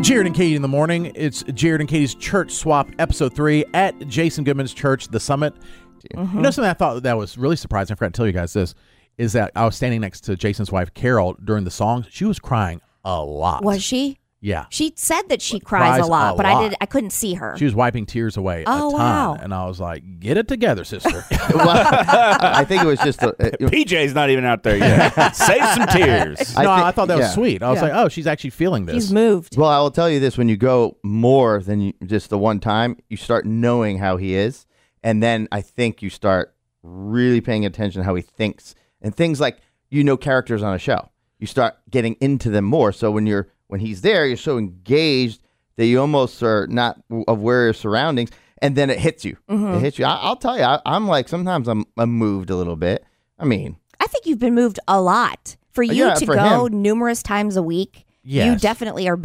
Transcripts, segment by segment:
Jared and Katie in the morning. It's Jared and Katie's Church Swap, Episode 3 at Jason Goodman's church, The Summit. Mm-hmm. You know something I thought that was really surprising, I forgot to tell you guys this, is that I was standing next to Jason's wife, Carol, during the songs. She was crying a lot. Was she? Yeah. She said that she cries a lot, but I couldn't see her. She was wiping tears away a ton. Wow. And I was like, get it together, sister. I think it was just PJ's not even out there yet. Save some tears. I thought that was sweet. I was like, oh, she's actually feeling this. She's moved. Well, I will tell you this. When you go more than just the one time, you start knowing how he is. And then I think you start really paying attention to how he thinks. And things like, characters on a show. You start getting into them more. So when he's there, you're so engaged that you almost are not aware of your surroundings, and then it hits you. Mm-hmm. It hits you. I'll tell you, I'm like, sometimes I'm moved a little bit. I mean, I think you've been moved a lot. For you to go numerous times a week, you definitely are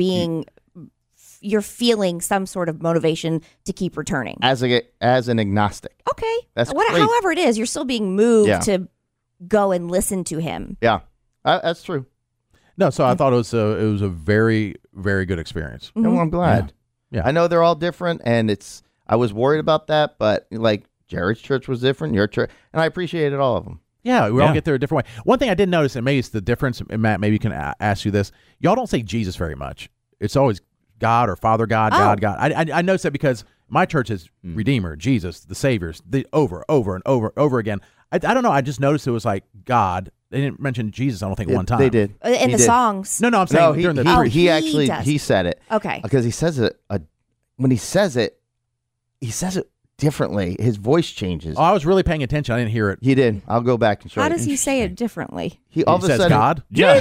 you're feeling some sort of motivation to keep returning. As an agnostic. Okay. That's however it is, you're still being moved to go and listen to him. Yeah, that's true. No, so I thought it was a very, very good experience. Mm-hmm. Well, I'm glad. Yeah. I know they're all different, and I was worried about that, but like Jared's church was different, your church, and I appreciated all of them. Yeah, we all get there a different way. One thing I did notice, and maybe it's the difference, and Matt, maybe you can ask you this. Y'all don't say Jesus very much. It's always God or Father God, God. I noticed that because my church is Redeemer, Jesus, the Saviors, over and over again. I don't know. I just noticed it was like God. They didn't mention Jesus, I don't think, one time. They did. In the songs. No, I'm saying during the he said it. Okay. Because he says it, when he says it differently. His voice changes. Oh, I was really paying attention. I didn't hear it. He did. I'll go back and show you. How does he say it differently? He all of a says sudden, God? Yeah.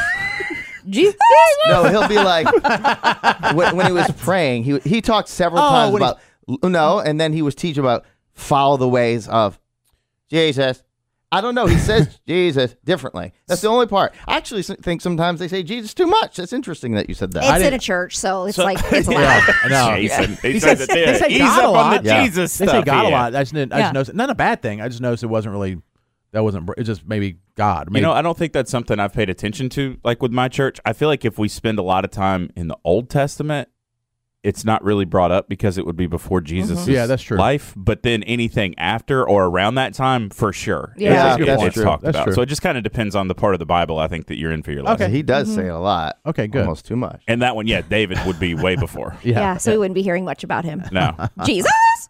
Jesus? No, he'll be like, when he was praying, he talked several times about, and then he was teaching about follow the ways of Jesus. I don't know. He says Jesus differently. That's the only part. I actually think sometimes they say Jesus too much. That's interesting that you said that. It's in a church, so it's like it's allowed. No. Jason. He says it there. They say Ease God up a lot. on the Jesus stuff. They say God a lot. I just noticed, not a bad thing. I just noticed it wasn't really, it's just maybe God. Maybe. I don't think that's something I've paid attention to, like with my church. I feel like if we spend a lot of time in the Old Testament, it's not really brought up because it would be before Jesus' that's true. life. But then anything after or around that time, for sure. That's it's talked that's about. true. So it just kind of depends on the part of the Bible, I think, that you're in for your life. Okay, he does say it a lot. Okay, good. Almost too much. And that one, David would be way before. Yeah, so we wouldn't be hearing much about him. No. Jesus!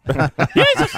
And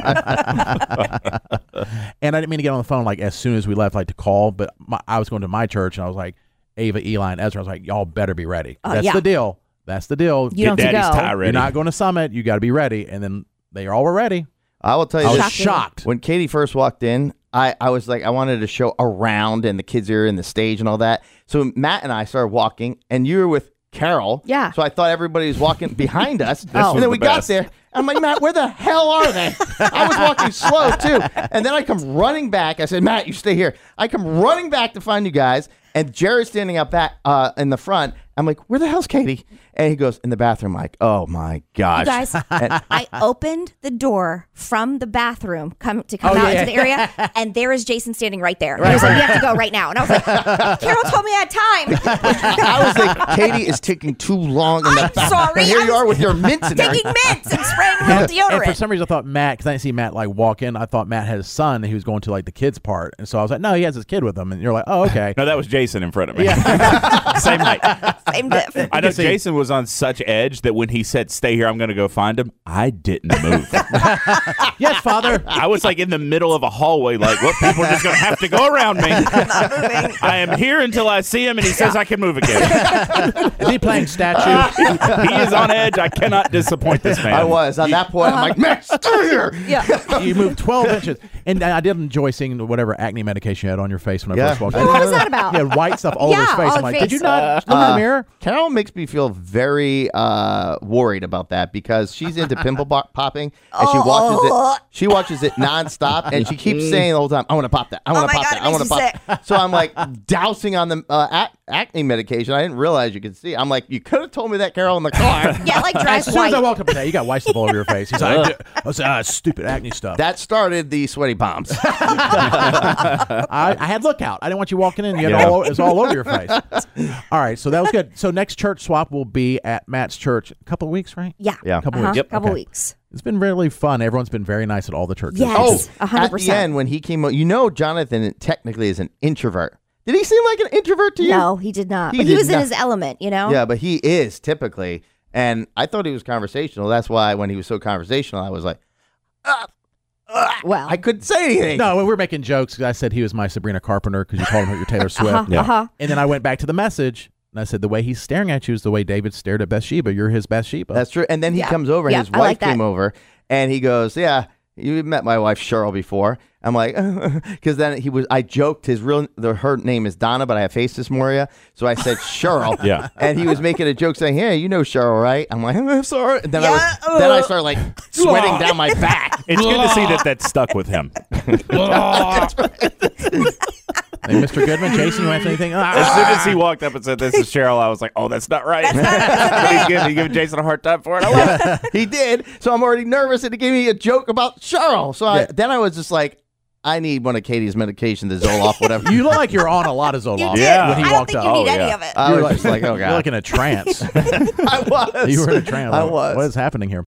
I didn't mean to get on the phone like as soon as we left, like to call, but I was going to my church and I was like, Ava, Eli, and Ezra, I was like, y'all better be ready. That's the deal. That's the deal. You don't Daddy's have to go. tie ready. You're not going to Summit. You got to be ready. And then they all were ready. I will tell you I was this. shocked. When Katie first walked in, I was like, I wanted to show around and the kids are in the stage and all that. So Matt and I started walking, and you were with Carol. Yeah. So I thought everybody was walking behind us. was And then the we best. got there. I'm like, Matt, where the hell are they? I was walking slow, too. And then I come running back. I said, Matt, you stay here. I come running back to find you guys. And Jared's standing up back in the front. I'm like, where the hell's Katie? And he goes, in the bathroom. I'm like, oh, my gosh. You guys, I opened the door from the bathroom come out into the area, and there is Jason standing right there. He was like, you have to go right now. And I was like, Carol told me I had time. I was like, Katie is taking too long in the bathroom. Sorry. And here you are with your mints in there. Taking mints and spraying real And for deodorant. some reason, I thought Matt, because I didn't see Matt like walk in, I thought Matt had his son and he was going to like the kids part. And so I was like, no, he has his kid with him. And you're like, oh, okay. No, that was Jason in front of me. Yeah. Same height. Same diff. I know Jason was on such edge that when he said, stay here, I'm going to go find him, I didn't move. Yes, Father. I was like in the middle of a hallway, like, well, people are just going to have to go around me. I'm not moving. I am here until I see him, and he says I can move again. Is he playing statue? He is on edge. I cannot disappoint this man. I was. At that point, I'm like, Matt, stay here. Yeah. You moved 12 inches. And I did enjoy seeing whatever acne medication you had on your face when I first walked in. What was that about? He had white stuff all over his face. all I'm like, over did you face. not look in the mirror? Carol makes me feel very worried about that because she's into pimple popping and she watches it nonstop and she keeps saying the whole time, I want to pop that. I want to pop that. I want to pop that. So I'm like dousing on the acne medication. I didn't realize you could see. I'm like, you could have told me that, Carol, in the car. Yeah, like As dries soon as I white. walked up today, you got white stuff all over your face. He's like, I was stupid acne stuff. That started the sweaty palms. I had lookout. I didn't want you walking in. You had it was all over your face. All right, so that was good. So next church swap will be at Matt's church. A couple of weeks, right? Yeah. Yeah. A couple weeks. Couple Okay. weeks. It's been really fun. Everyone's been very nice at all the churches. Yes. Oh, 100%. at the end when he came, Jonathan technically is an introvert. Did he seem like an introvert to you? No, he did not. He But he did was in not. his element, you know? Yeah, but he is typically. And I thought he was conversational. That's why when he was so conversational, I was like, Well. I couldn't say anything. No, when we were making jokes, I said he was my Sabrina Carpenter because you called him your Taylor Swift. And then I went back to the message and I said, the way he's staring at you is the way David stared at Bathsheba. You're his Bathsheba. That's true. And then he Yeah. comes over, Yeah, his I wife like that. came over, and he goes, yeah, you met my wife Cheryl before. I'm like, because then I joked her name is Donna, but I have face dysphoria. So I said Cheryl. Yeah. And he was making a joke saying, hey, you know Cheryl, right? I'm like, I'm sorry. And then, Yeah. then I started like sweating down my back. It's good to see that stuck with him. Hey, Mr. Goodman, Jason, you want to say anything? As soon as he walked up and said, "This is Cheryl," I was like, "Oh, that's not right." He's giving Jason a hard time for it. I love it. He did. So I'm already nervous, and he gave me a joke about Cheryl. So then I was just like, I need one of Katie's medication, the Zoloft, whatever. You look like you're on a lot of Zoloft Yeah. when he I don't walked think up. you need Oh, any yeah. of it. I was just like, oh, You're God. like in a trance. I was. You were in a trance. I was. What is happening here?